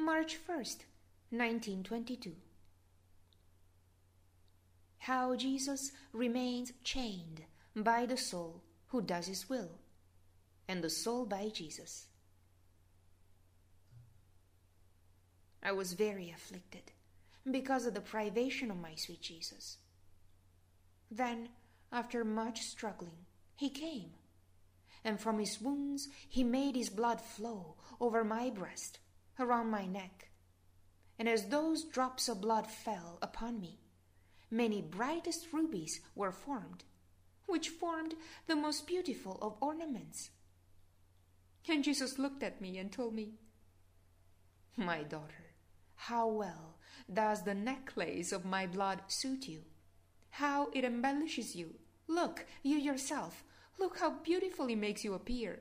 March 1st, 1922. How Jesus remains chained by the soul who does his will, and the soul by Jesus. I was very afflicted because of the privation of my sweet Jesus. Then, after much struggling, he came, and from his wounds he made his blood flow over my breast, around my neck. And as those drops of blood fell upon me, many brightest rubies were formed, which formed the most beautiful of ornaments. And Jesus looked at me and told me, "My daughter, how well does the necklace of my blood suit you? How it embellishes you! Look, you yourself, look how beautiful it makes you appear."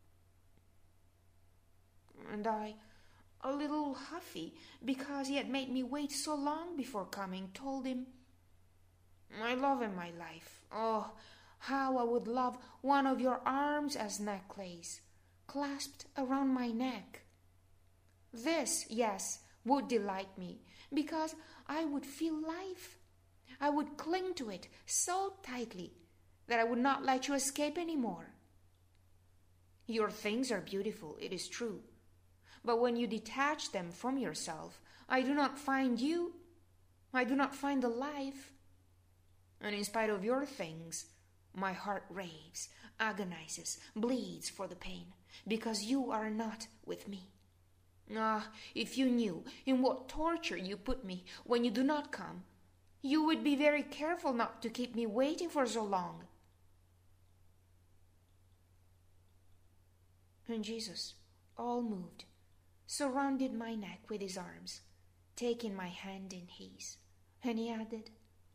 And I, a little huffy because he had made me wait so long before coming, told him, "My love and my life, oh, how I would love one of your arms as necklace, clasped around my neck. This, yes, would delight me, because I would feel life. I would cling to it so tightly that I would not let you escape any more. Your things are beautiful, it is true, but when you detach them from yourself, I do not find you. I do not find the life. And in spite of your things, my heart raves, agonizes, bleeds for the pain, because you are not with me. Ah, if you knew in what torture you put me when you do not come, you would be very careful not to keep me waiting for so long." And Jesus, all moved, surrounded my neck with his arms, taking my hand in his, and he added,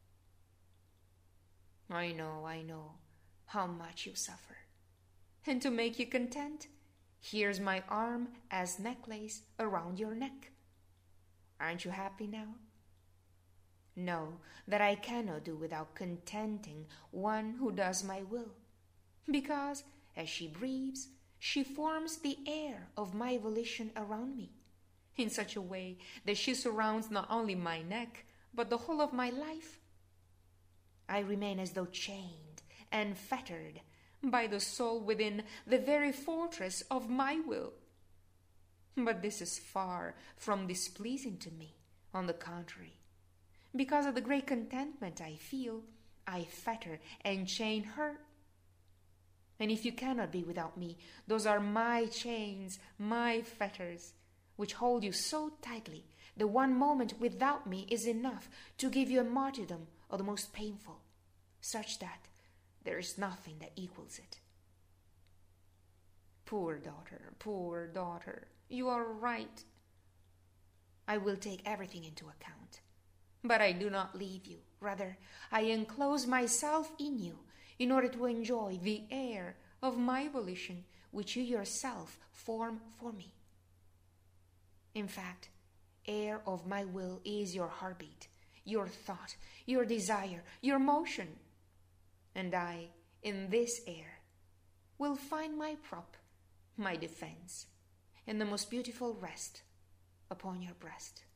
I know how much you suffer. And to make you content, here's my arm as necklace around your neck. Aren't you happy now? Know that I cannot do without contenting one who does my will, because as she breathes, she forms the air of my volition around me, in such a way that she surrounds not only my neck, but the whole of my life. I remain as though chained and fettered by the soul within the very fortress of my will. But this is far from displeasing to me. On the contrary, because of the great contentment I feel, I fetter and chain her. And if you cannot be without me, those are my chains, my fetters, which hold you so tightly that one moment without me is enough to give you a martyrdom of the most painful, such that there is nothing that equals it. Poor daughter, you are right. I will take everything into account. But I do not leave you. Rather, I enclose myself in you in order to enjoy the air of my volition which you yourself form for me. In fact, air of my will is your heartbeat, your thought, your desire, your motion. And I, in this air, will find my prop, my defense, and the most beautiful rest upon your breast.